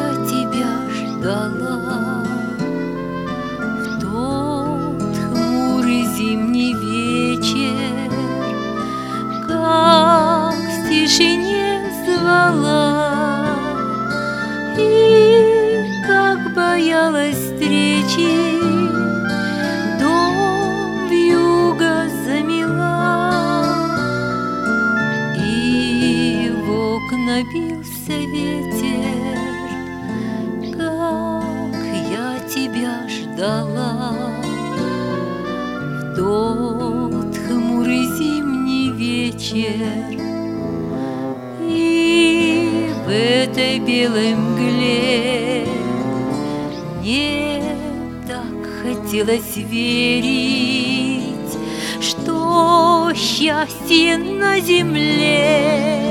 я тебя ждала в тот хмурый зимний вечер, как в тишине звала, и как боялась встречи, дом вьюга замела, и в окна бился ветер, как я тебя ждала в тот хмурый зимний вечер. И в этой белой мгле мне так хотелось верить, что счастье на земле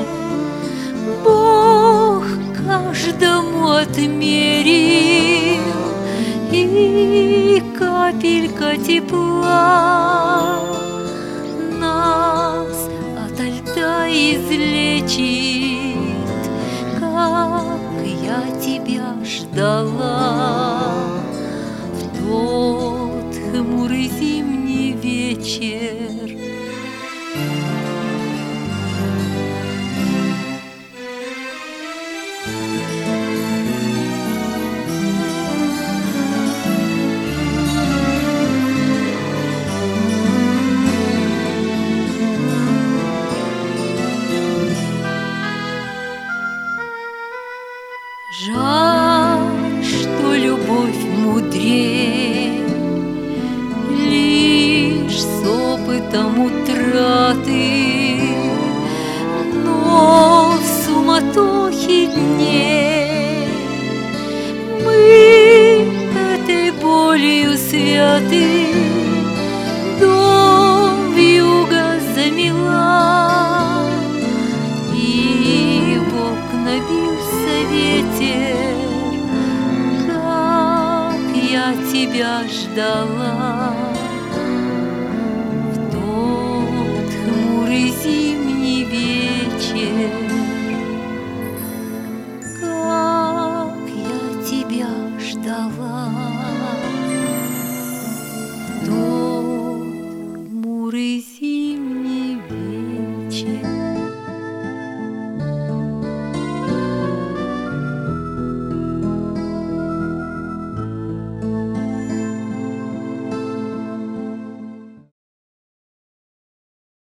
Бог каждому отмерил, и капелька тепла нас ото льда излечит, как я тебя ждала в тот хмурый зимний вечер. Жаль, что любовь мудрее лишь с опытом утраты, но в суматохе дней мы этой болью святы. Дом вьюга замела, и в окна бился ветер, как я тебя ждала.